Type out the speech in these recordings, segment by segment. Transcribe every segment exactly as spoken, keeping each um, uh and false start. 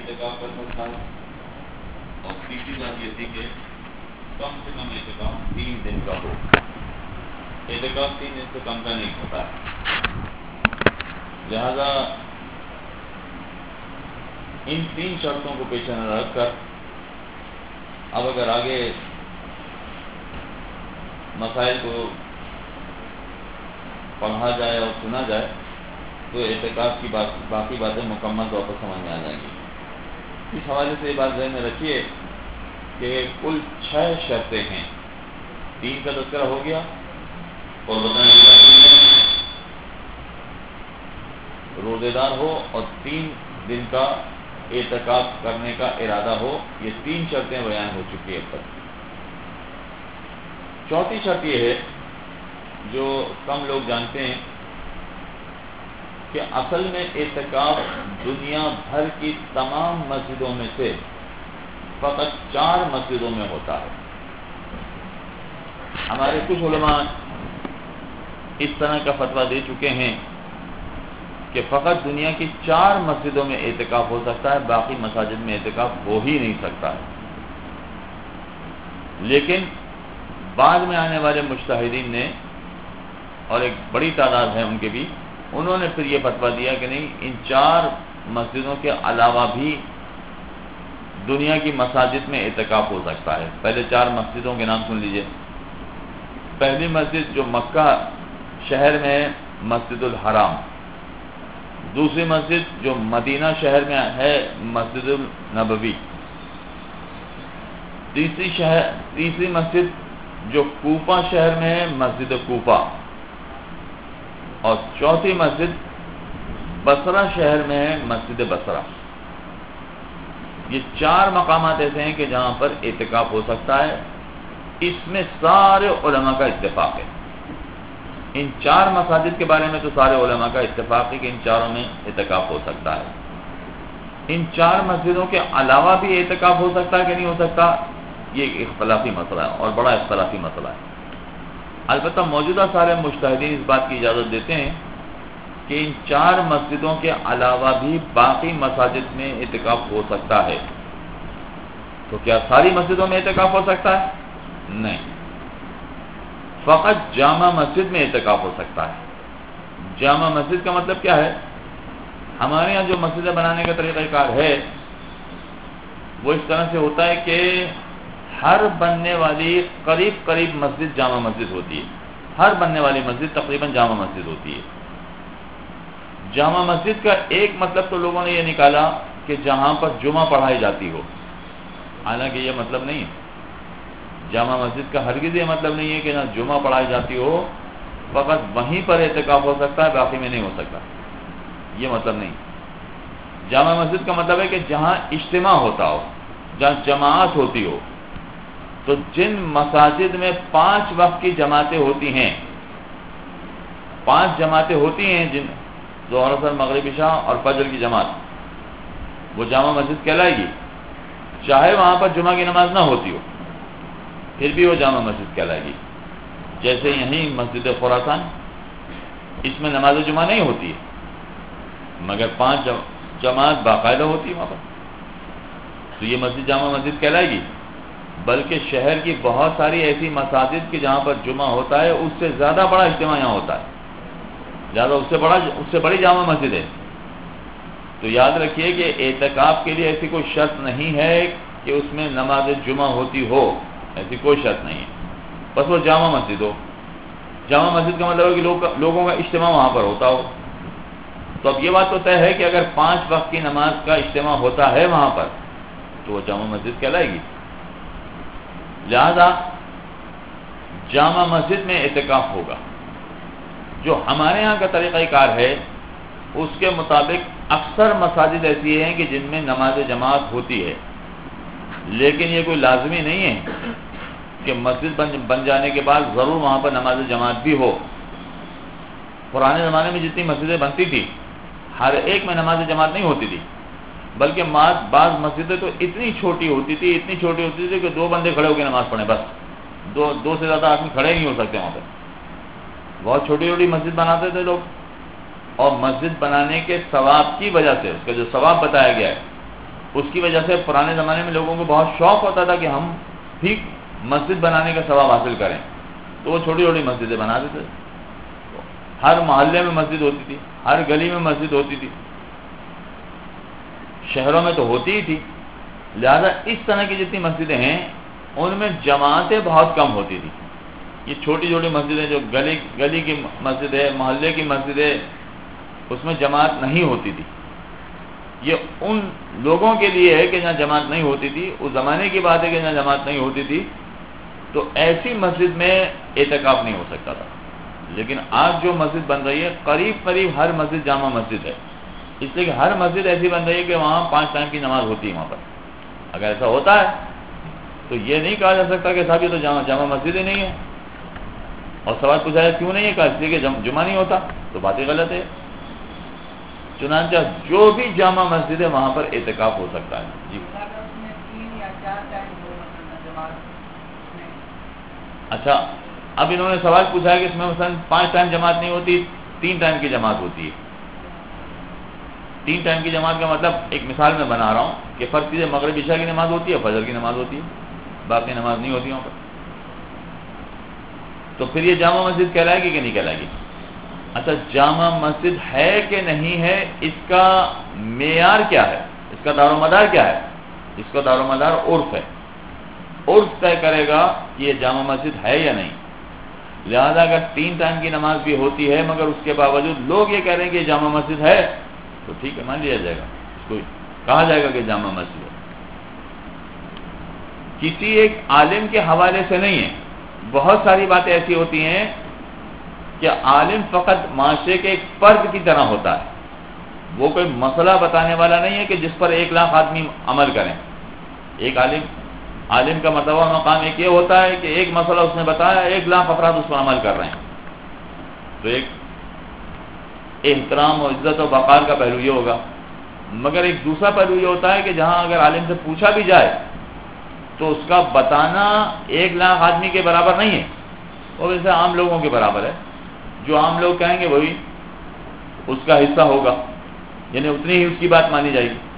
اعتکاف کر سکتا ہے، اور تیسری بات یہ تھی کہ کم سے کم اعتکاف تین دن کا ہو. اعتکاف تین دن سے کم کا نہیں ہوتا ہے. لہذا ان تین شرطوں کو پیش نظر رکھ کر اب اگر آگے مسائل کو پڑھا جائے اور سنا جائے تو اعتکاف کی بات باقی باتیں مکمل طور پر سمجھ میں آ جائیں گی. اس حوالے سے یہ بات ذہن میں رکھیے کہ کل چھ شرطیں ہیں. تین کا تذکرہ ہو گیا اور بتائیں روزے دار ہو اور تین دن کا اعتکاف کرنے کا ارادہ ہو. یہ تین شرطیں بیان ہو چکی ہے. اب تک چوتھی شرط یہ ہے جو کم لوگ جانتے ہیں کہ اصل میں اعتکاف دنیا بھر کی تمام مسجدوں میں سے فقط چار مسجدوں میں ہوتا ہے. ہمارے کچھ علماء اس طرح کا فتویٰ دے چکے ہیں کہ فقط دنیا کی چار مسجدوں میں اعتکاف ہو سکتا ہے، باقی مساجد میں اعتکاف ہو ہی نہیں سکتا ہے. لیکن بعد میں آنے والے مجتہدین نے، اور ایک بڑی تعداد ہے ان کے بھی، انہوں نے پھر یہ فتویٰ دیا کہ نہیں، ان چار مسجدوں کے علاوہ بھی دنیا کی مساجد میں اعتکاف ہو سکتا ہے. پہلے چار مسجدوں کے نام سن لیجئے. پہلی مسجد جو مکہ شہر میں ہے، مسجد الحرام. دوسری مسجد جو مدینہ شہر میں ہے، مسجد النبوی. تیسری شہر تیسری مسجد جو کوفہ شہر میں ہے، مسجد کوفہ. اور چوتھی مسجد بصرہ شہر میں ہے، مسجد بصرہ. یہ چار مقامات ایسے ہیں کہ جہاں پر اعتکاف ہو سکتا ہے. اس میں سارے علماء کا اتفاق ہے. ان چار مساجد کے بارے میں تو سارے علماء کا اتفاق ہے کہ ان چاروں میں اعتکاف ہو سکتا ہے. ان چار مسجدوں کے علاوہ بھی اعتکاف ہو سکتا ہے کہ نہیں ہو سکتا، یہ ایک اختلافی مسئلہ ہے اور بڑا اختلافی مسئلہ ہے. البتہ موجودہ سارے مجتہدین اس بات کی اجازت دیتے ہیں کہ ان چار مسجدوں کے علاوہ بھی باقی مساجد میں اعتکاف ہو سکتا ہے. تو کیا ساری مسجدوں میں اعتکاف ہو سکتا ہے؟ نہیں، فقط جامع مسجد میں اعتکاف ہو سکتا ہے. جامع مسجد کا مطلب کیا ہے؟ ہمارے ہاں جو مسجدیں بنانے کا طریقہ کار ہے وہ اس طرح سے ہوتا ہے کہ ہر بننے والی قریب قریب مسجد جامع مسجد ہوتی ہے. ہر بننے والی مسجد تقریباً جامع مسجد ہوتی ہے. جامع مسجد کا ایک مطلب تو لوگوں نے یہ نکالا کہ جہاں پر جمعہ پڑھائی جاتی ہو. حالانکہ یہ مطلب نہیں ہے. جامع مسجد کا ہرگز یہ مطلب نہیں ہے کہ نہ جمعہ پڑھائی جاتی ہو، فقط وہیں پر اعتکاف ہو سکتا ہے، باقی میں نہیں ہو سکتا. یہ مطلب نہیں. جامع مسجد کا مطلب ہے کہ جہاں اجتماع ہوتا ہو، جہاں جماعت ہوتی ہو. تو جن مساجد میں پانچ وقت کی جماعتیں ہوتی ہیں، پانچ جماعتیں ہوتی ہیں، جن ظہر اثر مغرب عشاء اور فجر کی جماعت، وہ جامع مسجد کہلائے گی. چاہے وہاں پر جمعہ کی نماز نہ ہوتی ہو پھر بھی وہ جامع مسجد کہلائے گی. جیسے یہیں مسجد خراسان، اس میں نماز جمعہ نہیں ہوتی ہے مگر پانچ جماعت باقاعدہ ہوتی ہے وہاں پر، تو یہ مسجد جامع مسجد کہلائے گی. بلکہ شہر کی بہت ساری ایسی مساجد کی جہاں پر جمعہ ہوتا ہے اس سے زیادہ بڑا اجتماع یہاں ہوتا ہے، زیادہ اس سے بڑا اس سے بڑی جامع مسجد ہے. تو یاد رکھیے کہ اعتکاف کے لیے ایسی کوئی شرط نہیں ہے کہ اس میں نماز جمعہ ہوتی ہو، ایسی کوئی شرط نہیں ہے، بس وہ جامع مسجد ہو. جامع مسجد کا مطلب ہے کہ لوگ لوگوں کا اجتماع وہاں پر ہوتا ہو. تو اب یہ بات تو طے ہے کہ اگر پانچ وقت کی نماز کا اجتماع ہوتا ہے وہاں پر تو وہ جامع مسجد کہلائے گی. لہذا جامع مسجد میں اعتکاف ہوگا. جو ہمارے ہاں کا طریقہ کار ہے اس کے مطابق اکثر مساجد ایسی ہیں کہ جن میں نماز جماعت ہوتی ہے، لیکن یہ کوئی لازمی نہیں ہے کہ مسجد بن بن جانے کے بعد ضرور وہاں پر نماز جماعت بھی ہو. پرانے زمانے میں جتنی مسجدیں بنتی تھی ہر ایک میں نماز جماعت نہیں ہوتی تھی، بلکہ بعض مسجدیں تو اتنی چھوٹی ہوتی تھی اتنی چھوٹی ہوتی تھی کہ دو بندے کھڑے ہو کے نماز پڑھیں، بس دو دو سے زیادہ آدمی کھڑے نہیں ہو سکتے وہاں پہ. بہت چھوٹی چھوٹی مسجد بناتے تھے لوگ، اور مسجد بنانے کے ثواب کی وجہ سے، اس کا جو ثواب بتایا گیا ہے اس کی وجہ سے پرانے زمانے میں لوگوں کو بہت شوق ہوتا تھا کہ ہم بھی مسجد بنانے کا ثواب حاصل کریں، تو وہ چھوٹی چھوٹی مسجدیں بنا دیتے تھے. ہر محلے میں مسجد ہوتی تھی، ہر گلی میں مسجد ہوتی تھی، شہروں میں تو ہوتی ہی تھی. لہذا اس طرح کی جتنی مسجدیں ہیں ان میں جماعتیں بہت کم ہوتی تھی. یہ چھوٹی چھوٹی مسجدیں جو گلی گلی کی مسجد ہے، محلے کی مسجد ہے، اس میں جماعت نہیں ہوتی تھی. یہ ان لوگوں کے لیے ہے کہ جہاں جماعت نہیں ہوتی تھی. اس زمانے کی بات ہے کہ جہاں جماعت نہیں ہوتی تھی تو ایسی مسجد میں اعتکاف نہیں ہو سکتا تھا. لیکن آج جو مسجد بن رہی ہے قریب قریب ہر مسجد جامع مسجد ہے، اس لیے کہ ہر مسجد ایسی بن رہی ہے کہ وہاں پانچ ٹائم کی نماز ہوتی ہے وہاں پر. اگر ایسا ہوتا ہے تو یہ نہیں کہا جا سکتا کہ صاحب یہ تو جامع جامع مسجد ہی نہیں ہے. اور سوال پوچھا ہے کیوں نہیں ہے، کہا اس لیے کہ جمعہ نہیں ہوتا، تو بات ہی غلط ہے. چنانچہ جو بھی جامع مسجد ہے وہاں پر اعتکاف ہو سکتا ہے. جی اچھا، اب انہوں نے سوال پوچھا ہے کہ اس میں مثلا پانچ ٹائم جماعت نہیں ہوتی، تین ٹائم کی جماعت ہوتی ہے. تین ٹائم کی جماعت کا مطلب ایک مثال میں بنا رہا ہوں کہ فرض کیجیے مغرب عشاء کی نماز ہوتی ہے، فجر کی نماز ہوتی ہے، باقی نماز نہیں ہوتی وہاں پر. تو پھر یہ جامع مسجد کہلائے گی کہ نہیں کہلائے گی؟ اچھا، جامع مسجد ہے کہ نہیں ہے اس کا معیار کیا ہے، اس کا دار و مدار کیا ہے؟ اس کا دار و مدار عرف ہے. عرف طے کرے گا کہ یہ جامع مسجد ہے یا نہیں. لہذا اگر تین ٹائم کی نماز بھی ہوتی ہے مگر اس کے باوجود لوگ یہ کہہ رہے ہیں کہ یہ جامع مسجد ہے تو ٹھیک ہے، مان لیا جائے گا، اس کو کہا جائے گا کہ جامع مسجد ہے. کسی ایک عالم کے حوالے سے نہیں ہے. بہت ساری باتیں ایسی ہوتی ہیں کہ عالم فقط معاشرے کے ایک فرد کی طرح ہوتا ہے، وہ کوئی مسئلہ بتانے والا نہیں ہے کہ جس پر ایک لاکھ آدمی عمل کریں. ایک عالم عالم کا مرتبہ مقام ایک یہ ہوتا ہے کہ ایک مسئلہ اس نے بتایا، ایک لاکھ افراد اس پر عمل کر رہے ہیں. تو ایک احترام و عزت و وقار کا پہلو یہ ہوگا. مگر ایک دوسرا پہلو یہ ہوتا ہے کہ جہاں اگر عالم سے پوچھا بھی جائے تو اس کا بتانا ایک لاکھ آدمی کے برابر نہیں ہے، وہ ویسے عام لوگوں کے برابر ہے. جو عام لوگ کہیں گے وہی اس کا حصہ ہوگا، یعنی اتنی ہی اس کی بات مانی جائے گی.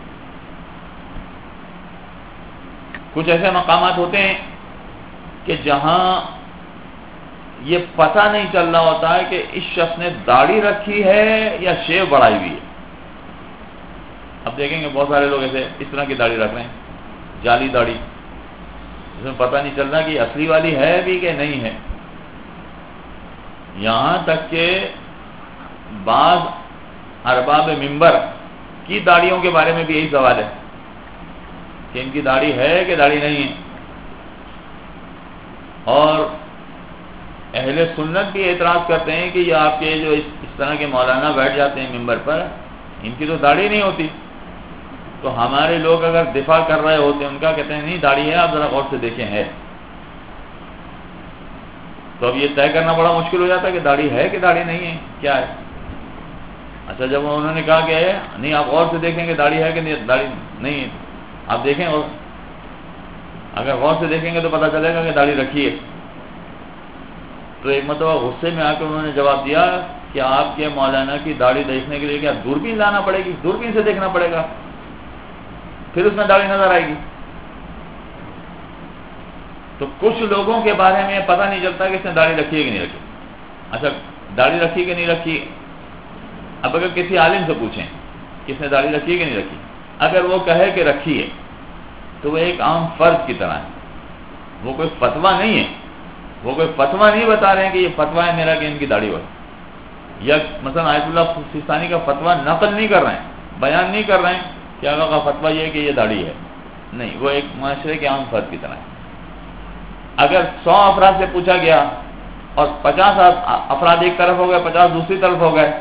کچھ ایسے مقامات ہوتے ہیں کہ جہاں یہ پتہ نہیں چل رہا ہوتا ہے کہ اس شخص نے داڑھی رکھی ہے یا شیو بڑھائی ہوئی ہے. اب دیکھیں گے بہت سارے لوگ ایسے اس طرح کی داڑھی رکھ رہے ہیں، جعلی داڑھی، اس میں پتہ نہیں چل رہا کہ اصلی والی ہے بھی کہ نہیں ہے. یہاں تک کہ بعض ارباب منبر کی داڑھیوں کے بارے میں بھی یہی سوال ہے کہ ان کی داڑھی ہے کہ داڑھی نہیں ہے. اور اہل سنت بھی اعتراض کرتے ہیں کہ یہ آپ کے جو اس طرح کے مولانا بیٹھ جاتے ہیں منبر پر، ان کی تو داڑھی نہیں ہوتی. تو ہمارے لوگ اگر دفاع کر رہے ہوتے ہیں ان کا، کہتے ہیں نہیں داڑھی ہے، آپ ذرا غور سے دیکھیں ہے. تو اب یہ طے کرنا بڑا مشکل ہو جاتا ہے کہ داڑھی ہے کہ داڑھی نہیں ہے، کیا ہے. اچھا، جب انہوں نے کہا کہ ہے نہیں، آپ غور سے دیکھیں کہ داڑھی ہے کہ نہیں، داڑھی نہیں ہے، آپ دیکھیں، اور اگر غور سے دیکھیں گے تو پتہ چلے گا کہ داڑھی رکھی ہے. تو ایک مرتبہ غصے میں آ کے انہوں نے جواب دیا کہ آپ کے مولانا کی داڑھی دیکھنے کے لیے کیا دوربین لانا پڑے گی؟ دوربین سے دیکھنا پڑے گا، پھر اس میں داڑھی نظر آئے گی. تو کچھ لوگوں کے بارے میں پتہ نہیں چلتا کہ اس نے داڑھی رکھی ہے کہ نہیں رکھی. اچھا، داڑھی رکھی کہ نہیں رکھی، اب اگر کسی عالم سے پوچھیں کہ اس نے داڑھی رکھی ہے کہ نہیں رکھی، اگر وہ کہے کہ رکھی ہے تو وہ ایک عام فرض کی طرح ہے، وہ کوئی فتویٰ نہیں ہے. وہ کوئی فتویٰ نہیں بتا رہے ہیں کہ یہ فتویٰ ہے میرا کہ ان کی داڑھی ہو، یا مثلا آیت اللہ سیستانی کا فتویٰ نقل نہیں کر رہے ہیں، بیان نہیں کر رہے ہیں کہ آقا کا فتویٰ یہ ہے کہ یہ داڑھی ہے. نہیں، وہ ایک معاشرے کے عام فرد کی طرح ہے. اگر سو افراد سے پوچھا گیا اور پچاس افراد ایک طرف ہو گئے، پچاس دوسری طرف ہو گئے،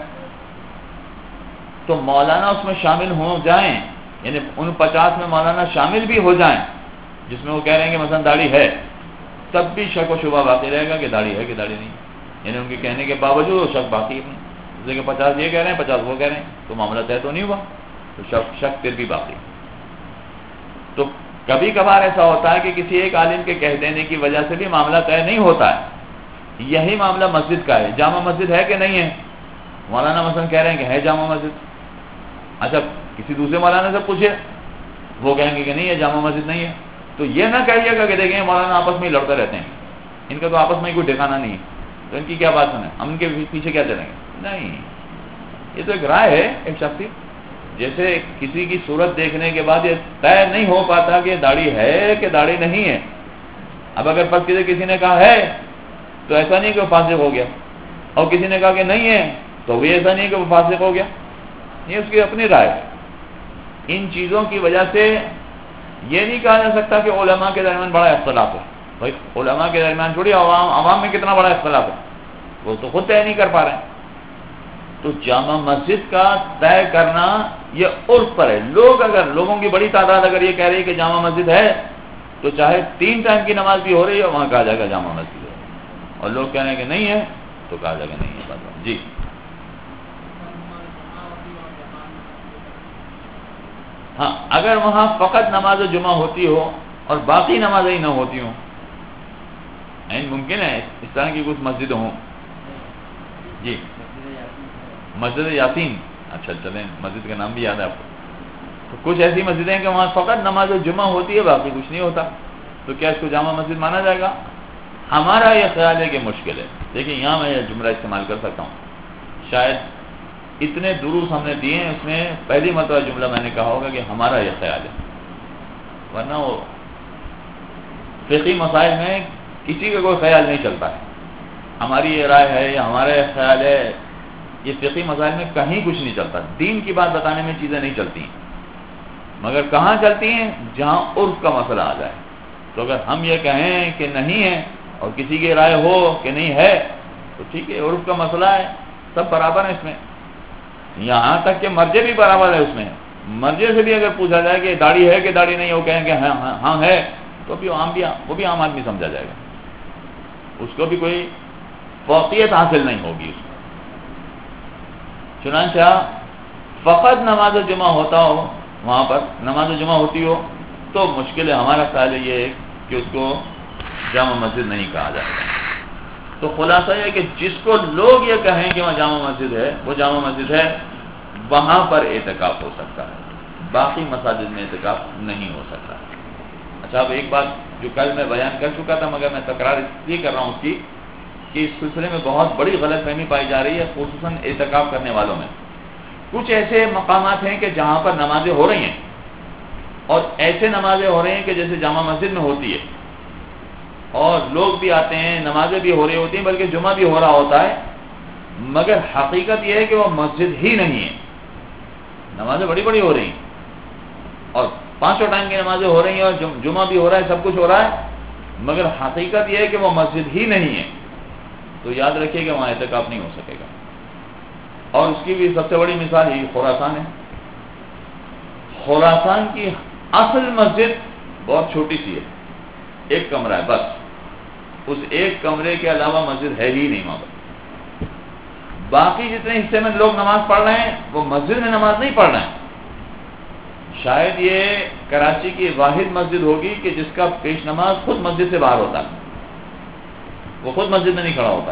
تو مولانا اس میں شامل ہو جائیں، یعنی ان پچاس میں مولانا شامل بھی ہو جائیں جس میں وہ کہہ رہے ہیں کہ مثلا داڑھی ہے، تب بھی شک و شبہ باقی رہے گا کہ داڑھی ہے کہ داڑھی نہیں. یعنی ان کے کہنے کے باوجود وہ شک باقی نہیں. جیسے کہ پچاس یہ کہہ رہے ہیں، پچاس وہ کہہ رہے ہیں، تو معاملہ طے تو نہیں ہوا، تو شک شک پھر بھی باقی. تو کبھی کبھار ایسا ہوتا ہے کہ کسی ایک عالم کے کہہ دینے کی وجہ سے بھی معاملہ طے نہیں ہوتا ہے. یہی معاملہ مسجد کا ہے. جامع مسجد ہے کہ نہیں ہے؟ مولانا مثلا کہہ رہے ہیں کہ ہے جامع مسجد. اچھا، کسی دوسرے مولانا سے پوچھے وہ کہیں گے کہ نہیں یہ جامع مسجد نہیں ہے. تو یہ نہ کہیے گا کہ دیکھیں مولانا آپس میں ہی لڑتے رہتے ہیں, ان کا تو آپس میں ہی کوئی ٹھکانا نہیں ہے, تو ان کی کیا بات سنیں, ہم ان کے پیچھے کیا چلیں گے. نہیں, یہ تو ایک رائے ہے ایک شخصی. جیسے کسی کی صورت دیکھنے کے بعد یہ طے نہیں ہو پاتا کہ داڑھی ہے کہ داڑھی نہیں ہے. اب اگر پس کسی کسی نے کہا ہے تو ایسا نہیں کہ وہ فاسق ہو گیا, اور کسی نے کہا کہ نہیں ہے تو بھی ایسا نہیں کہ وہ فاسق ہو گیا. یہ اس کی اپنی رائے ہے. ان چیزوں کی وجہ سے یہ نہیں کہا جا سکتا کہ علماء کے درمیان بڑا اختلاف ہے. بھائی علماء کے درمیان چھوڑی عوام عوام میں کتنا بڑا اختلاف ہے, وہ تو خود طے نہیں کر پا رہے ہیں. تو جامع مسجد کا طے کرنا یہ عرف پر ہے. لوگ اگر لوگوں کی بڑی تعداد اگر یہ کہہ رہی ہے کہ جامع مسجد ہے, تو چاہے تین ٹائم کی نماز بھی ہو رہی ہے وہاں کہا جائے گا جامع مسجد ہے, اور لوگ کہہ رہے ہیں کہ نہیں ہے تو کہا جائے گا نہیں ہے. بات جی ہاں, اگر وہاں فقط نماز جمعہ ہوتی ہو اور باقی نمازیں ہی نہ ہوتی ہوں, ممکن ہے اس طرح کی کچھ مسجد ہوں. جی مسجد یاسین, اچھا چلیں مسجد کا نام بھی یاد ہے آپ کو. تو کچھ ایسی مسجدیں ہیں کہ وہاں فقط نماز جمعہ ہوتی ہے باقی کچھ نہیں ہوتا, تو کیا اس کو جامع مسجد مانا جائے گا؟ ہمارا یہ خیال ہے کہ مشکل ہے. دیکھیں یہاں میں یہ جملہ استعمال کر سکتا ہوں, شاید اتنے دروس ہم نے دیے ہیں اس میں پہلی مرتبہ جملہ میں نے کہا ہوگا کہ ہمارا یہ خیال ہے, ورنہ وہ فقہی مسائل میں کسی کا کوئی خیال نہیں چلتا ہے. ہماری یہ رائے ہے یا ہمارا یہ خیال ہے, یہ فقہی مسائل میں کہیں کچھ نہیں چلتا. دین کی بات بتانے میں چیزیں نہیں چلتی ہیں, مگر کہاں چلتی ہیں جہاں عرف کا مسئلہ آ جائے. تو اگر ہم یہ کہیں کہ نہیں ہے اور کسی کی رائے ہو کہ نہیں ہے تو ٹھیک ہے, عرف کا مسئلہ ہے, سب برابر ہیں اس میں. یہاں تک کہ مرجع بھی برابر ہے اس میں. مرجع سے بھی اگر پوچھا جائے کہ داڑھی ہے کہ داڑھی نہیں, وہ کہیں کہ ہاں ہاں, ہاں ہے, تو بھی عام بھی وہ بھی عام آدمی سمجھا جائے گا, اس کو بھی کوئی فوقیت حاصل نہیں ہوگی اس میں. چنانچہ فقط نماز جمعہ ہوتا ہو, وہاں پر نماز جمعہ ہوتی ہو, تو مشکل ہے. ہمارا خیال یہ ہے کہ اس کو جامع مسجد نہیں کہا جائے گا. تو خلاصہ یہ کہ جس کو لوگ یہ کہیں کہ وہاں جامع مسجد ہے وہ جامع مسجد ہے, وہاں پر اعتکاف ہو سکتا ہے, باقی مساجد میں اعتکاف نہیں ہو سکتا. اچھا, اب ایک بات جو کل میں بیان کر چکا تھا مگر میں تکرار اس لیے کر رہا ہوں اس کی کہ اس سلسلے میں بہت بڑی غلط فہمی پائی جا رہی ہے, خصوصاً اعتکاف کرنے والوں میں. کچھ ایسے مقامات ہیں کہ جہاں پر نمازیں ہو رہی ہیں, اور ایسے نمازیں ہو رہی ہیں کہ جیسے جامع مسجد میں ہوتی ہے, اور لوگ بھی آتے ہیں, نمازیں بھی ہو رہی ہوتی ہیں, بلکہ جمعہ بھی ہو رہا ہوتا ہے, مگر حقیقت یہ ہے کہ وہ مسجد ہی نہیں ہے. نمازیں بڑی بڑی ہو رہی ہیں اور پانچوں ٹائم کی نمازیں ہو رہی ہیں اور جمعہ بھی ہو رہا ہے, سب کچھ ہو رہا ہے, مگر حقیقت یہ ہے کہ وہ مسجد ہی نہیں ہے. تو یاد رکھیے کہ وہاں اعتکاف نہیں ہو سکے گا. اور اس کی بھی سب سے بڑی مثال یہ خراسان ہے. خراسان کی اصل مسجد بہت چھوٹی سی ہے, ایک کمرہ ہے بس. اس ایک کمرے کے علاوہ مسجد ہے ہی نہیں وہاں پر. باقی جتنے حصے میں لوگ نماز پڑھ رہے ہیں وہ مسجد میں نماز نہیں پڑھ رہے ہیں. شاید یہ کراچی کی واحد مسجد ہوگی کہ جس کا پیش نماز خود مسجد سے باہر ہوتا ہے, وہ خود مسجد میں نہیں کھڑا ہوتا.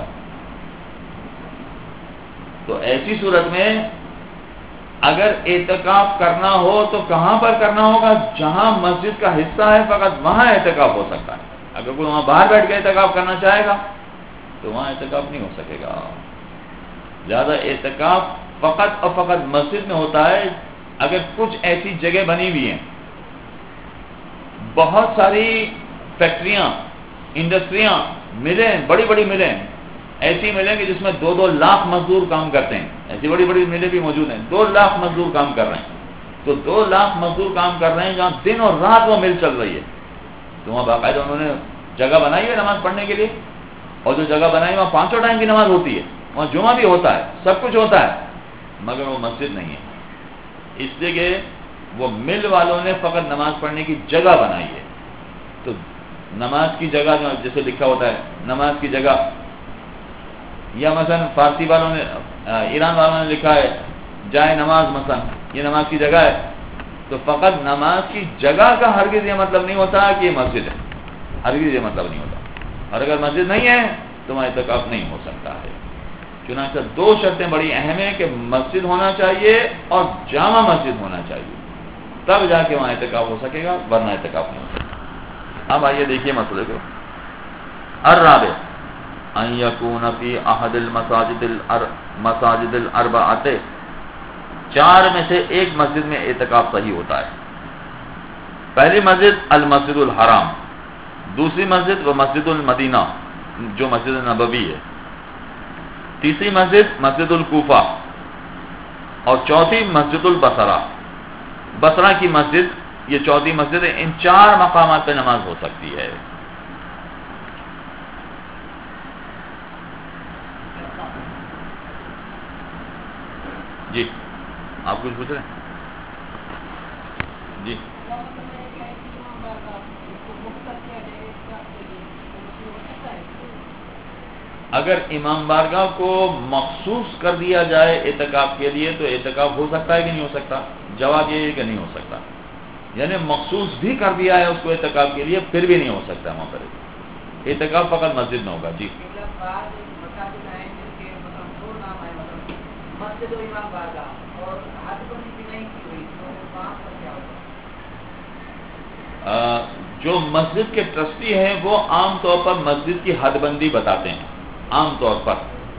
تو ایسی صورت میں اگر اعتکاف کرنا ہو تو کہاں پر کرنا ہوگا؟ جہاں مسجد کا حصہ ہے فقط وہاں اعتکاف ہو سکتا ہے. اگر کوئی وہاں باہر بیٹھ کے اعتکاف کرنا چاہے گا تو وہاں اعتکاف نہیں ہو سکے گا. لہذا اعتکاف فقط اور فقط مسجد میں ہوتا ہے. اگر کچھ ایسی جگہ بنی ہوئی ہیں, بہت ساری فیکٹریاں, انڈسٹریاں, ملیں, بڑی بڑی ملیں, ایسی ملیں کہ جس میں دو دو لاکھ مزدور کام کرتے ہیں, ایسی بڑی بڑی ملیں بھی موجود ہیں, دو لاکھ مزدور کام کر رہے ہیں. تو دو لاکھ مزدور کام کر رہے ہیں جہاں دن اور رات وہ مل چل رہی ہے, تو وہاں باقاعدہ انہوں نے جگہ بنائی ہے نماز پڑھنے کے لیے, اور جو جگہ بنائی وہاں پانچوں ٹائم کی نماز ہوتی ہے, وہاں جمعہ بھی ہوتا ہے, سب کچھ ہوتا ہے, مگر وہ مسجد نہیں ہے. اس لیے کہ وہ مل والوں نے فقط نماز پڑھنے کی جگہ بنائی ہے. تو نماز کی جگہ جو جیسے لکھا ہوتا ہے نماز کی جگہ, یا مثلا فارسی والوں نے, ایران والوں نے لکھا ہے جائے نماز, مثلا یہ نماز کی جگہ ہے. تو فقط نماز کی جگہ کا ہرگز یہ مطلب نہیں ہوتا کہ یہ مسجد ہے, ہرگز یہ مطلب نہیں ہوتا. اور اگر مسجد نہیں ہے تو وہاں اعتکاف نہیں ہو سکتا ہے. چنانچہ دو شرطیں بڑی اہم ہیں کہ مسجد ہونا چاہیے اور جامع مسجد ہونا چاہیے. تب جا کے وہاں اعتکاف ہو سکے گا، ورنہ اعتکاف نہیں ہو سکتا۔ اب آئیے دیکھیے مسئلے کو۔ الرابع ان یکون فی احد المساجد المساجد الاربعۃ، چار میں سے ایک مسجد میں اعتکاف صحیح ہوتا ہے۔ پہلی مسجد المسجد الحرام، دوسری مسجد وہ مسجد المدینہ جو مسجد نبوی ہے، تیسری مسجد مسجد الکوفہ، اور چوتھی مسجد البصرہ، بصرہ کی مسجد، یہ چوتھی مسجد ہے۔ ان چار مقامات پہ نماز ہو سکتی ہے۔ جی آپ کچھ پوچھ رہے ہیں؟ جی اگر امام بارگاہ کو مخصوص کر دیا جائے اعتکاف کے لیے تو اعتکاف ہو سکتا ہے کہ نہیں ہو سکتا؟ جواب یہ ہے کہ نہیں ہو سکتا، یعنی مخصوص بھی کر دیا ہے اس کو اعتکاف کے لیے، پھر بھی نہیں ہو سکتا وہاں پر اعتکاف، فقط مسجد میں ہوگا۔ جی جو مسجد کے ٹرسٹی ہیں وہ عام طور پر مسجد کی حد بندی بتاتے ہیں عام طور پر،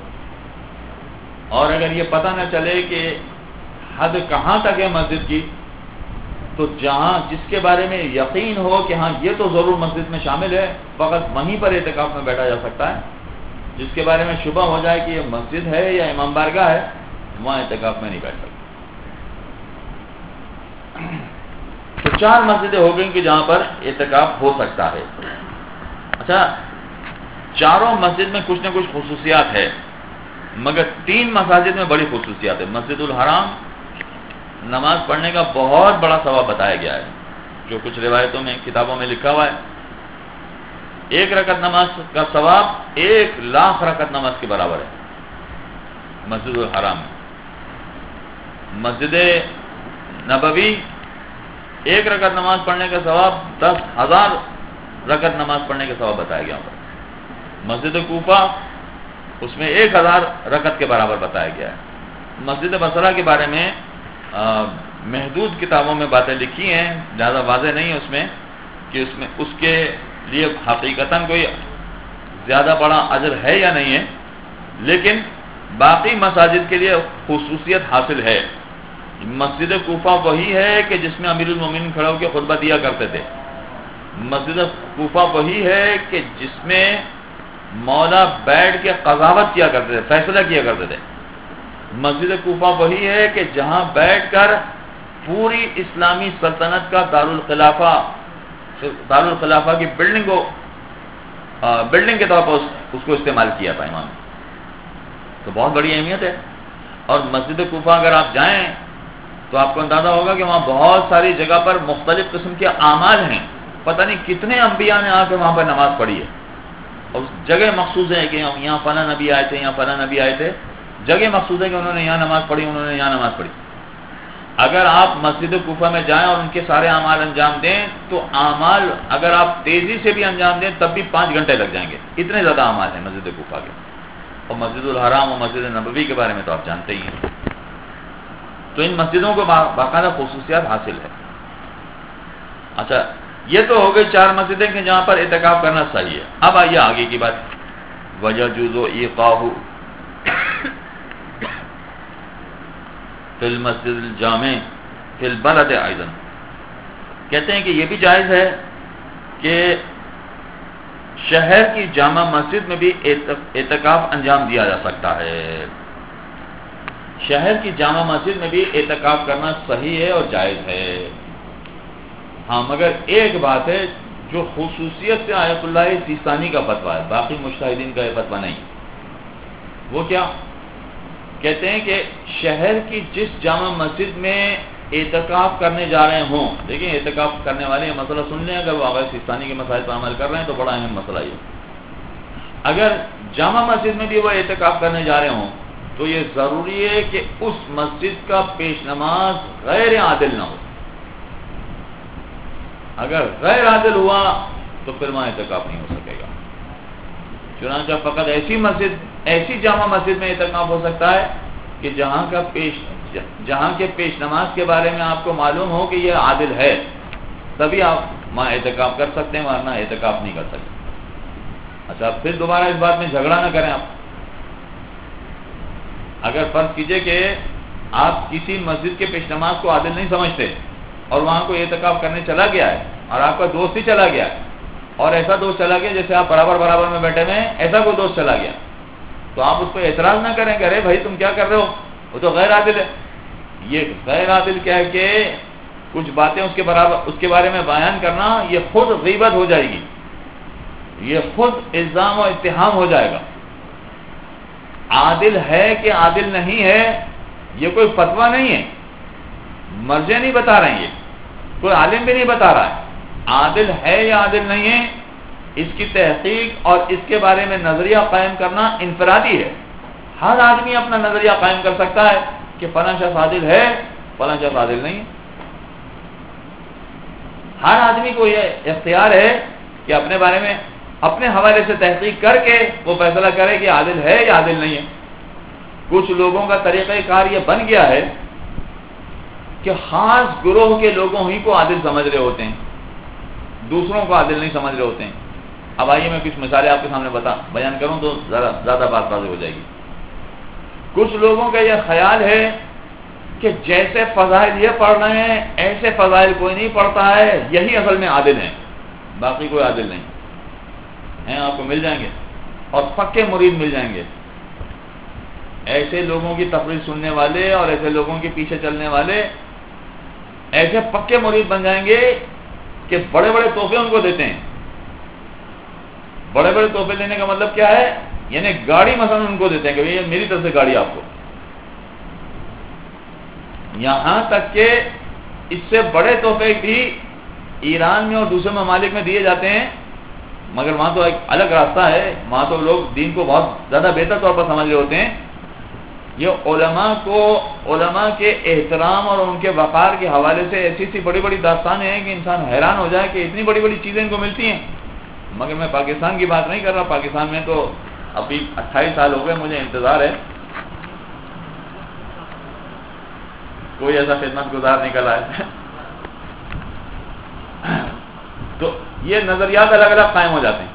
اور اگر یہ پتہ نہ چلے کہ حد کہاں تک ہے مسجد کی، تو جہاں جس کے بارے میں یقین ہو کہ ہاں یہ تو ضرور مسجد میں شامل ہے، فقط وہیں پر اعتکاف میں بیٹھا جا سکتا ہے۔ جس کے بارے میں شبہ ہو جائے کہ یہ مسجد ہے یا امام بارگاہ ہے، وہاں اعتکاف میں نہیں بیٹھ سکتا۔ تو چار مسجدیں ہو گئیں کہ جہاں پر اعتکاف ہو سکتا ہے۔ اچھا، چاروں مسجد میں کچھ نہ کچھ خصوصیات ہے، مگر تین مساجد میں بڑی خصوصیات ہے۔ مسجد الحرام نماز پڑھنے کا بہت بڑا ثواب بتایا گیا ہے، جو کچھ روایتوں میں کتابوں میں لکھا ہوا ہے۔ ایک رکعت نماز کا ثواب ایک لاکھ رکعت نماز کے برابر ہے مسجد الحرام میں۔ مسجد نبوی ایک رکعت نماز پڑھنے کا ثواب دس ہزار رکعت نماز پڑھنے کا ثواب بتایا گیا پر۔ مسجد کوفہ اس میں ایک ہزار رکعت کے برابر بتایا گیا ہے۔ مسجد بصرہ کے بارے میں محدود کتابوں میں باتیں لکھی ہیں، زیادہ واضح نہیں ہے اس میں کہ اس میں اس کے لیے حقیقتاً کوئی زیادہ بڑا اجر ہے یا نہیں ہے، لیکن باقی مساجد کے لیے خصوصیت حاصل ہے۔ مسجد کوفہ وہی ہے کہ جس میں امیر المومنین کھڑے ہو کے خطبہ دیا کرتے تھے۔ مسجد کوفہ وہی ہے کہ جس میں مولا بیٹھ کے قضاوت کیا کرتے تھے، فیصلہ کیا کرتے تھے۔ مسجد کوفہ وہی ہے کہ جہاں بیٹھ کر پوری اسلامی سلطنت کا دارالخلافہ دارالخلافہ کی بلڈنگ کو بلڈنگ کے طور پر اس کو استعمال کیا تھا امام نے۔ تو بہت بڑی اہمیت ہے۔ اور مسجد کوفہ اگر آپ جائیں تو آپ کو اندازہ ہوگا کہ وہاں بہت ساری جگہ پر مختلف قسم کے اعمال ہیں، پتہ نہیں کتنے انبیاء نے آ کے وہاں پر نماز پڑھی ہے، اور جگہ مخصوص ہے کہ یہاں فلاں نبی آئے تھے، یہاں فلاں نبی آئے تھے، جگہ مخصوص ہے کہ انہوں نے یہاں نماز پڑھی، انہوں نے یہاں نماز پڑھی۔ اگر آپ مسجد کوفہ میں جائیں اور ان کے سارے اعمال انجام دیں تو اعمال اگر آپ تیزی سے بھی انجام دیں تب بھی پانچ گھنٹے لگ جائیں گے، اتنے زیادہ اعمال ہیں مسجد کوفہ کے۔ اور مسجد الحرام اور مسجد نبوی کے بارے میں تو آپ جانتے ہی ہیں۔ تو ان مسجدوں کو باقاعدہ خصوصیات حاصل ہے۔ اچھا، یہ تو ہو گئی چار مسجدیں کہ جہاں پر اعتکاف کرنا صحیح ہے۔ اب آئیے آگے کی بات، وَيَجُوزُ إِيقَاعُهُ فِي الْمَسْجِدِ الْجَامِعِ فِي الْبَلَدِ أَيْضًا، کہتے ہیں کہ یہ بھی جائز ہے کہ شہر کی جامع مسجد میں بھی اعتکاف انجام دیا جا سکتا ہے۔ شہر کی جامع مسجد میں بھی اعتکاف کرنا صحیح ہے اور جائز ہے۔ ہاں، مگر ایک بات ہے جو خصوصیت سے آیت اللہ سیستانی کا فتویٰ ہے، باقی مجتہدین کا یہ فتویٰ نہیں۔ وہ کیا کہتے ہیں کہ شہر کی جس جامع مسجد میں اعتکاف کرنے جا رہے ہوں، دیکھیں اعتکاف کرنے والے یہ مسئلہ سن لیں، اگر وہ آغاز سیستانی کے مسائل پر عمل کر رہے ہیں تو بڑا اہم مسئلہ یہ۔ اگر جامع مسجد میں بھی وہ اعتکاف کرنے جا رہے ہوں تو یہ ضروری ہے کہ اس مسجد کا پیش نماز غیر عادل نہ ہو۔ اگر غیر عادل ہوا تو پھر وہاں اعتکاف نہیں ہو سکے گا۔ چنانچہ فقط ایسی مسجد ایسی جامع مسجد میں اعتکاف ہو سکتا ہے کہ جہاں کا پیش جہاں کے پیش نماز کے بارے میں آپ کو معلوم ہو کہ یہ عادل ہے، تبھی آپ وہاں اعتکاف کر سکتے ہیں، ورنہ اعتکاف نہیں کر سکتے۔ اچھا، پھر دوبارہ اس بات میں جھگڑا نہ کریں آپ۔ اگر فرض کیجئے کہ آپ کسی مسجد کے پیش نماز کو عادل نہیں سمجھتے اور وہاں کوئی اعتکاف کرنے چلا گیا ہے اور آپ کا دوست ہی چلا گیا ہے، اور ایسا دوست چلا گیا جیسے آپ برابر برابر میں بیٹھے ہوئے ہیں، ایسا کوئی دوست چلا گیا، تو آپ اس پہ اعتراض نہ کریں کہ ارے بھائی تم کیا کر رہے ہو، وہ تو غیر عادل ہے۔ یہ غیر عادل کیا ہے کہ کچھ باتیں اس کے برابر اس کے بارے میں بیان کرنا، یہ خود غیبت ہو جائے گی، یہ خود الزام و اتہام ہو جائے گا۔ عادل ہے کہ عادل نہیں ہے، یہ کوئی فتویٰ نہیں ہے، مرجع نہیں بتا رہے ہیں، یہ کوئی عالم بھی نہیں بتا رہا ہے۔ عادل ہے یا عادل نہیں ہے، اس کی تحقیق اور اس کے بارے میں نظریہ قائم کرنا انفرادی ہے۔ ہر آدمی اپنا نظریہ قائم کر سکتا ہے کہ فلاں شخص عادل ہے، فلاں شخص عادل نہیں ہے۔ ہر آدمی کو یہ اختیار ہے کہ اپنے بارے میں اپنے حوالے سے تحقیق کر کے وہ فیصلہ کرے کہ عادل ہے یا عادل نہیں ہے۔ کچھ لوگوں کا طریقہ کار یہ بن گیا ہے کہ خاص گروہ کے لوگوں ہی کو عادل سمجھ رہے ہوتے ہیں، دوسروں کو عادل نہیں سمجھ رہے ہوتے ہیں۔ اب آئیے میں کچھ مثالیں آپ کے سامنے بتا بیان کروں تو ذرا زیادہ بات واضح ہو جائے گی۔ کچھ لوگوں کا یہ خیال ہے کہ جیسے فضائل یہ پڑھ رہے ہیں ایسے فضائل کوئی نہیں پڑھتا ہے، یہی اصل میں عادل ہیں، باقی کوئی عادل نہیں ہیں۔ آپ کو مل جائیں گے اور پکے مرید مل جائیں گے، ایسے لوگوں کی تقریر سننے والے اور ایسے لوگوں کے پیچھے چلنے والے ایسے پکے مرید بن جائیں گے کہ بڑے بڑے تحفے ان کو دیتے ہیں۔ بڑے بڑے تحفے دینے کا مطلب کیا ہے؟ یعنی گاڑی مثلا ان کو دیتے ہیں کہ یہ میری طرف سے گاڑی آپ کو، یہاں تک کہ اس سے بڑے تحفے بھی ایران میں اور دوسرے ممالک میں دیے جاتے ہیں، مگر وہاں تو ایک الگ راستہ ہے، وہاں تو لوگ دین کو بہت زیادہ بہتر طور پر سمجھ رہے ہوتے ہیں۔ یہ علماء کو علماء کے احترام اور ان کے وقار کے حوالے سے ایسی سی بڑی بڑی داستانیں ہیں کہ انسان حیران ہو جائے کہ اتنی بڑی بڑی چیزیں ان کو ملتی ہیں۔ مگر میں پاکستان کی بات نہیں کر رہا، پاکستان میں تو ابھی اٹھائیس سال ہو گئے مجھے انتظار ہے، کوئی ایسا خدمت گزار نکل آئے۔ تو یہ نظریات الگ الگ قائم ہو جاتے ہیں۔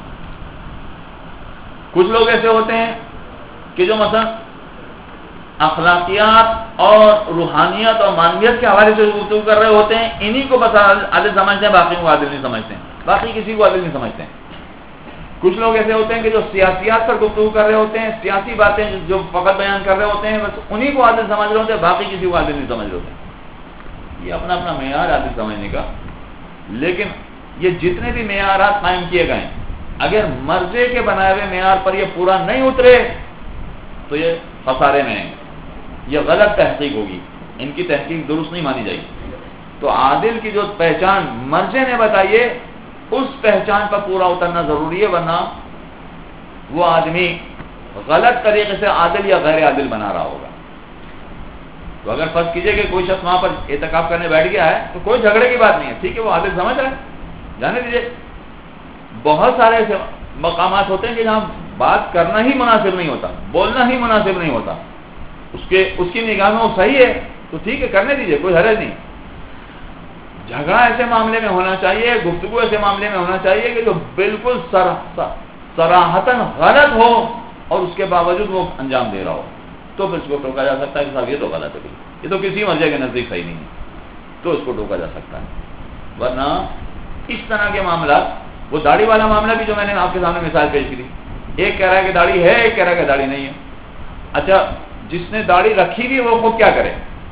کچھ لوگ ایسے ہوتے ہیں کہ جو مثلا اخلاقیات اور روحانیت اور معنویت کے حوالے سے گفتگو کر رہے ہوتے ہیں، انہی کو بس عادل سمجھتے ہیں، باقی کو عادل نہیں سمجھتے ہیں، باقی کسی کو عادل نہیں سمجھتے ہیں۔ کچھ لوگ ایسے ہوتے ہیں کہ جو سیاسیات پر گفتگو کر رہے ہوتے ہیں، سیاسی باتیں جو فقط بیان کر رہے ہوتے ہیں، بس انہی کو عادل سمجھ رہے ہوتے ہیں، باقی کسی کو عادل نہیں سمجھ رہے ہوتے ہیں۔ یہ اپنا اپنا معیار عادل سمجھنے کا، لیکن یہ جتنے بھی معیارات قائم کیے گئے ہیں، اگر مرضے کے بنائے ہوئے معیار پر یہ پورا نہیں اترے تو یہ خسارے میں ہیں، یہ غلط تحقیق ہوگی، ان کی تحقیق درست نہیں مانی جائے گی۔ تو عادل کی جو پہچان مرجع نے بتائیے، اس پہچان پر پورا اترنا ضروری ہے، ورنہ وہ آدمی غلط طریقے سے عادل یا غیر عادل بنا رہا ہوگا۔ تو اگر فرض کیجئے کہ کوئی شخص وہاں پر اعتکاف کرنے بیٹھ گیا ہے تو کوئی جھگڑے کی بات نہیں ہے، ٹھیک ہے، وہ عادل سمجھ رہا ہے، جانے دیجئے۔ بہت سارے ایسے مقامات ہوتے ہیں کہ جہاں بات کرنا ہی مناسب نہیں ہوتا، بولنا ہی مناسب نہیں ہوتا، اس کے اس کی نگاہ میں وہ صحیح ہے تو ٹھیک ہے، کرنے دیجئے، کوئی حرج نہیں۔ جھگڑا ایسے معاملے میں ہونا چاہیے، گفتگو ایسے معاملے میں ہونا چاہیے کہ جو بالکل صراحتاً غلط ہو اور اس کے باوجود وہ انجام دے رہا ہو، تو پھر اس کو ٹوکا جا سکتا ہے کہ صاحب یہ تو غلط ہے، یہ تو کسی مرجع کے نزدیک صحیح نہیں ہے، تو اس کو ٹوکا جا سکتا ہے۔ ورنہ اس طرح کے معاملات، وہ داڑھی والا معاملہ بھی جو میں نے آپ کے سامنے مثال پیش کی تھی، ایک کہہ رہا ہے کہ داڑھی ہے، ایک کہہ رہا ہے کہ داڑھی نہیں ہے۔ اچھا، جس نے داڑھی رکھی بھی وہ خود کیا کرے؟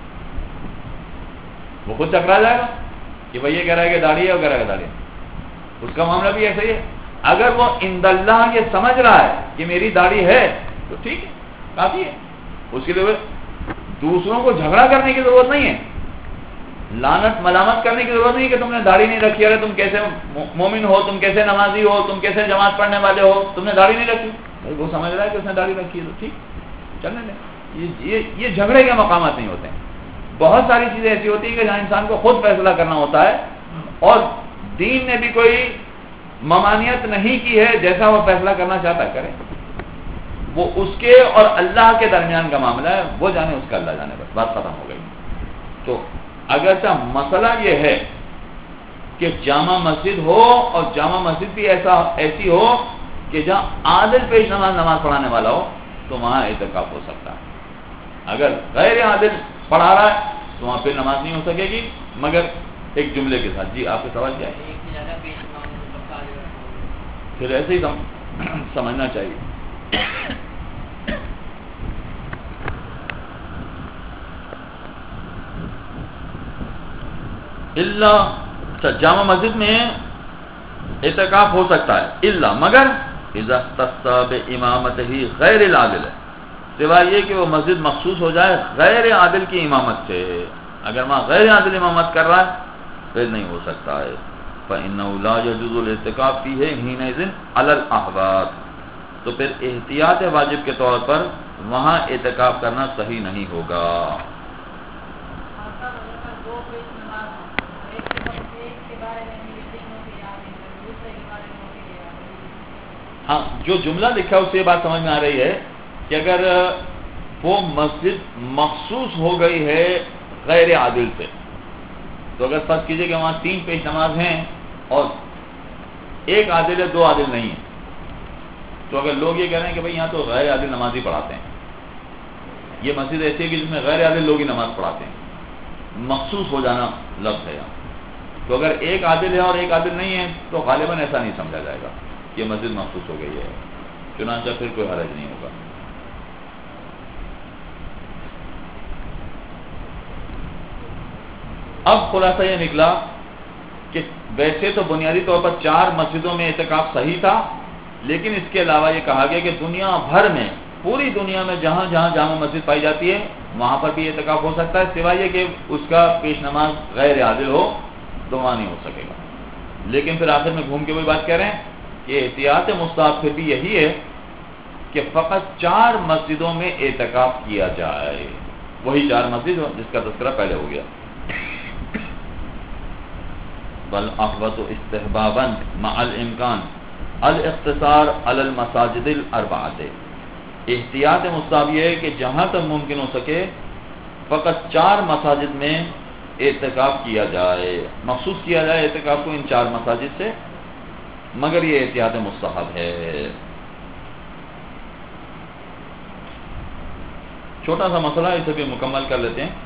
وہ خود چکرا جائے گا کہ بھائی یہ کہہ رہا ہے کہ داڑھی ہے، وہ کہہ رہا ہے کہ داڑھی ہے، اس کا معاملہ بھی ایسا ہی ہے۔ اگر وہ عند اللہ یہ سمجھ رہا ہے کہ میری داڑھی ہے تو ٹھیک ہے، کافی ہے، اس کے لیے دوسروں کو جھگڑا کرنے کی ضرورت نہیں ہے، لعنت ملامت کرنے کی ضرورت نہیں کہ تم نے داڑھی نہیں رکھی، ارے تم کیسے مومن ہو، تم کیسے نمازی ہو، تم کیسے جماعت پڑھنے والے ہو، تم نے داڑھی نہیں رکھی۔ بھائی وہ سمجھ رہا ہے کہ اس نے داڑھی رکھی ہے تو ٹھیک، چلنے دیں۔ یہ یہ جھگڑے کے مقامات نہیں ہوتے ہیں۔ بہت ساری چیزیں ایسی ہوتی ہیں کہ جہاں انسان کو خود فیصلہ کرنا ہوتا ہے، اور دین نے بھی کوئی ممانعت نہیں کی ہے، جیسا وہ فیصلہ کرنا چاہتا ہے کرے۔ وہ اس کے اور اللہ کے درمیان کا معاملہ ہے، وہ جانے اس کا اللہ جانے، بس بات ختم ہو گئی۔ تو اگرچہ مسئلہ یہ ہے کہ جامع مسجد ہو اور جامع مسجد بھی ایسا ایسی ہو کہ جہاں عادل پیش نماز نماز پڑھانے والا ہو تو وہاں اعتکاف ہو سکتا ہے۔ اگر غیر عادل پڑھا رہا ہے تو وہاں پھر نماز نہیں ہو سکے گی مگر ایک جملے کے ساتھ۔ جی آپ کا سوال کیا ہے؟ پھر ایسے ہی سمجھنا چاہیے۔ اللہ جامع مسجد میں اعتکاف ہو سکتا ہے، اللہ مگر اذا اختص بامامتہ غیر العادل، سوائے یہ کہ وہ مسجد مخصوص ہو جائے غیر عادل کی امامت سے۔ اگر وہاں غیر عادل امامت کر رہا ہے پھر نہیں ہو سکتا ہے۔ فإنه لا يجوز الاعتکاف فیہ حینئذ علی الاحوال، تو پھر احتیاط واجب کے طور پر وہاں اعتکاف کرنا صحیح نہیں ہوگا۔ ہاں، جو جملہ لکھا ہے اس سے یہ بات سمجھ میں آ رہی ہے کہ اگر وہ مسجد مخصوص ہو گئی ہے غیر عادل سے، تو اگر فرض کیجئے کہ وہاں تین پیش نماز ہیں اور ایک عادل ہے، دو عادل نہیں ہیں، تو اگر لوگ یہ کہہ رہے ہیں کہ بھئی یہاں تو غیر عادل نماز ہی پڑھاتے ہیں، یہ مسجد ایسی ہے کہ جس میں غیر عادل لوگ ہی نماز پڑھاتے ہیں، مخصوص ہو جانا لفظ ہے یہاں، تو اگر ایک عادل ہے اور ایک عادل نہیں ہے تو غالباً ایسا نہیں سمجھا جائے گا کہ مسجد مخصوص ہو گئی ہے، چنانچہ پھر کوئی حرج نہیں ہوگا۔ اب خلاصہ یہ نکلا کہ ویسے تو بنیادی طور پر چار مسجدوں میں اعتکاف صحیح تھا، لیکن اس کے علاوہ یہ کہا گیا کہ دنیا بھر میں، پوری دنیا میں جہاں جہاں جامع مسجد پائی جاتی ہے وہاں پر بھی اعتکاف ہو سکتا ہے، سوائے یہ کہ اس کا پیش نماز غیر عادل ہو تو وہاں نہیں ہو سکے گا۔ لیکن پھر آخر میں گھوم کے وہی بات کہہ رہے ہیں کہ احتیاط مستحب پھر بھی یہی ہے کہ فقط چار مسجدوں میں اعتکاف کیا جائے، وہی چار مسجد جس کا تذکرہ پہلے ہو گیا۔ بل احوط استحبابا مع الامکان الاقتصار علی المساجد الاربعۃ، احتیاط مستحب یہ ہے کہ جہاں تک ممکن ہو سکے فقط چار مساجد میں اعتکاف کیا جائے، مخصوص کیا جائے اعتکاف کو ان چار مساجد سے، مگر یہ احتیاط مستحب ہے۔ چھوٹا سا مسئلہ اسے بھی مکمل کر لیتے ہیں۔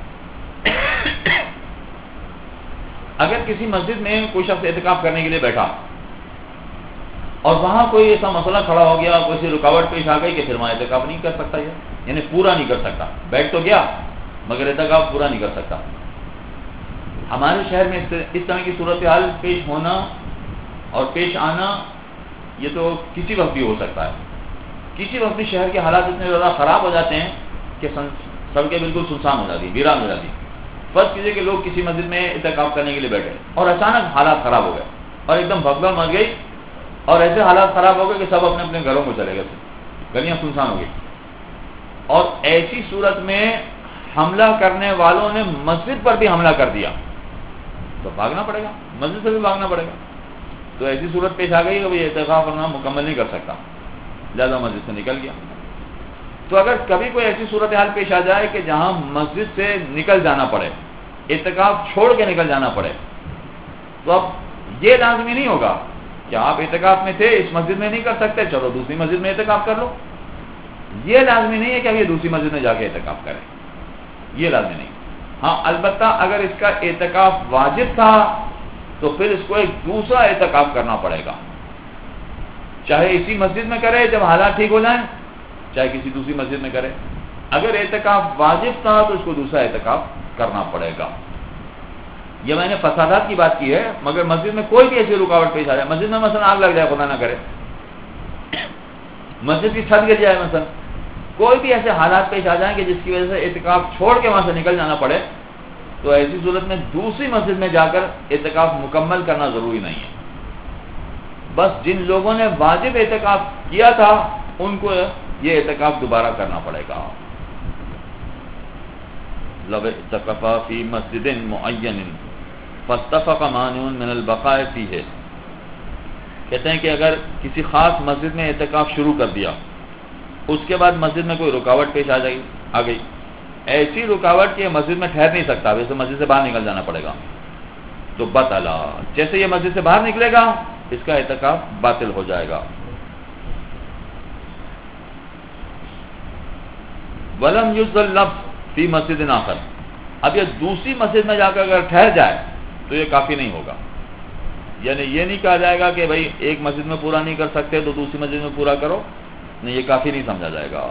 اگر کسی مسجد میں کوئی شخص اعتکاف کرنے کے لیے بیٹھا اور وہاں کوئی ایسا مسئلہ کھڑا ہو گیا، کوئی سی رکاوٹ پیش آ گئی کہ پھر وہاں اعتکاف نہیں کر سکتا، یہ یعنی پورا نہیں کر سکتا، بیٹھ تو گیا مگر اعتکاف پورا نہیں کر سکتا۔ ہمارے شہر میں اس طرح کی صورتحال پیش ہونا اور پیش آنا یہ تو کسی وقت بھی ہو سکتا ہے۔ کسی وقت بھی شہر کے حالات اتنے زیادہ خراب ہو جاتے ہیں کہ سڑکیں بالکل سنسان ہو جاتی ہیں، ویران ہو جاتی ہیں۔ فرض کیجیے کہ لوگ کسی مسجد میں اعتکاف کرنے کے لیے بیٹھے اور اچانک حالات خراب ہو گئے اور ایک دم بھگدڑ مچ گئی اور ایسے حالات خراب ہو گئے کہ سب اپنے اپنے گھروں کو چلے گئے، گلیاں سنسان ہو گئی، اور ایسی صورت میں حملہ کرنے والوں نے مسجد پر بھی حملہ کر دیا تو بھاگنا پڑے گا، مسجد سے بھی بھاگنا پڑے گا۔ تو ایسی صورت پیش آ گئی کہ یہ اعتکاف کرنا مکمل نہیں کر سکتا، لہذا مسجد سے نکل گیا۔ تو اگر کبھی کوئی ایسی صورتحال پیش آ جائے کہ جہاں مسجد سے نکل جانا پڑے، اعتکاف چھوڑ کے نکل جانا پڑے، تو اب یہ لازمی نہیں ہوگا کہ آپ اعتکاف میں تھے، اس مسجد میں نہیں کر سکتے، چلو دوسری مسجد میں اعتکاف کر لو۔ یہ لازمی نہیں ہے کہ اب یہ دوسری مسجد میں جا کے اعتکاف کریں، یہ لازمی نہیں۔ ہاں البتہ اگر اس کا اعتکاف واجب تھا تو پھر اس کو ایک دوسرا اعتکاف کرنا پڑے گا، چاہے اسی مسجد میں کرے جب حالات ٹھیک ہو جائیں، چاہے کسی دوسری مسجد میں کرے۔ اگر اعتکاف واجب تھا تو اس کو دوسرا اعتکاف کرنا پڑے گا۔ یہ میں نے فسادات کی بات کی ہے، مگر مسجد میں کوئی بھی ایسی رکاوٹ پیش آ جائے، مسجد میں مثلا آگ لگ جائے، خدا نہ کرے، مسجد کی چھت گر جائے، مثلا کوئی بھی ایسے حالات پیش آ جائیں کہ جس کی وجہ سے اعتکاف چھوڑ کے وہاں سے نکل جانا پڑے، تو ایسی صورت میں دوسری مسجد میں جا کر اعتکاف مکمل کرنا ضروری نہیں ہے۔ بس جن لوگوں نے واجب اعتکاف کیا تھا ان کو یہ اعتکاف دوبارہ کرنا پڑے گا۔ لو اعتکف فی مسجد معین فاتفق مانع من البقاء فیہ، کہتے ہیں کہ اگر کسی خاص مسجد میں اعتکاف شروع کر دیا اس کے بعد مسجد میں کوئی رکاوٹ پیش آ جائے آ گئی، ایسی رکاوٹ کہ مسجد میں ٹھہر نہیں سکتا، ویسے مسجد سے باہر نکل جانا پڑے گا، تو بطلا، جیسے یہ مسجد سے باہر نکلے گا اس کا اعتکاف باطل ہو جائے گا۔ ولم یُزَل لفظ فی مسجد آخر، اب یہ دوسری مسجد میں جا کر اگر ٹھہر جائے تو یہ کافی نہیں ہوگا، یعنی یہ نہیں کہا جائے گا کہ بھائی ایک مسجد میں پورا نہیں کر سکتے تو دوسری مسجد میں پورا کرو، نہیں، یہ کافی نہیں سمجھا جائے گا،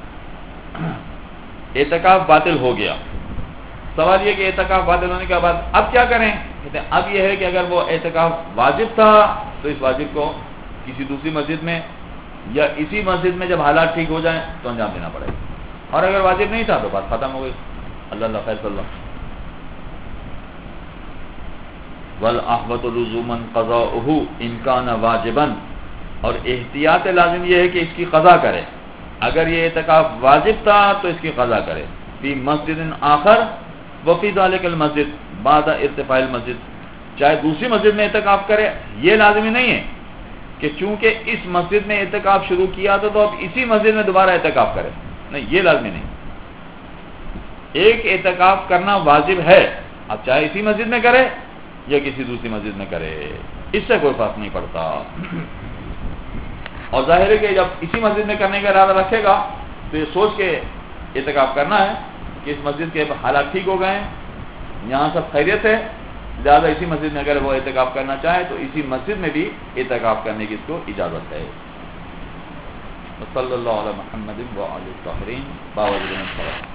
اعتکاف باطل ہو گیا۔ سوال یہ کہ اعتکاف باطل ہونے کے بعد اب کیا کریں؟ کہتے ہیں اب یہ ہے کہ اگر وہ اعتکاف واجب تھا تو اس واجب کو کسی دوسری مسجد میں یا اسی مسجد میں جب حالات ٹھیک ہو جائیں تو انجام دینا پڑے گا، اور اگر واجب نہیں تھا تو بات ختم ہو گئی، اللہ اللہ خیر اللہ۔ وَالْأَحْوَطُ لُزُومًا قَضَاؤُهُ إِنْ كَانَ وَاجِبًا، اور احتیاط لازم یہ ہے کہ اس کی قضا کرے، اگر یہ اعتکاف واجب تھا تو اس کی قضا کرے، فی مسجد آخر وفی ذلک المسجد بعد ارتفاع المسجد، چاہے دوسری مسجد میں اعتکاف کرے، یہ لازمی نہیں ہے کہ چونکہ اس مسجد میں اعتکاف شروع کیا تھا تو اب اسی مسجد میں دوبارہ اعتکاف کرے، نہیں، یہ لازمی نہیں، ایک اعتکاف کرنا واجب ہے، اب چاہے اسی مسجد میں کرے یا کسی دوسری مسجد میں کرے، اس سے کوئی فرق نہیں پڑتا، اور ظاہر ہے کہ جب اسی مسجد میں کرنے کا ارادہ رکھے گا تو یہ سوچ کے اعتکاف کرنا ہے کہ اس مسجد کے حالات ٹھیک ہو گئے ہیں، یہاں سب خیریت ہے، لہٰذا اسی مسجد میں اگر وہ اعتکاف کرنا چاہے تو اسی مسجد میں بھی اعتکاف کرنے کی اس کو اجازت ہے۔ صلی اللہ علیہ محمد وعلی الطاہرین باوجود الصلاۃ۔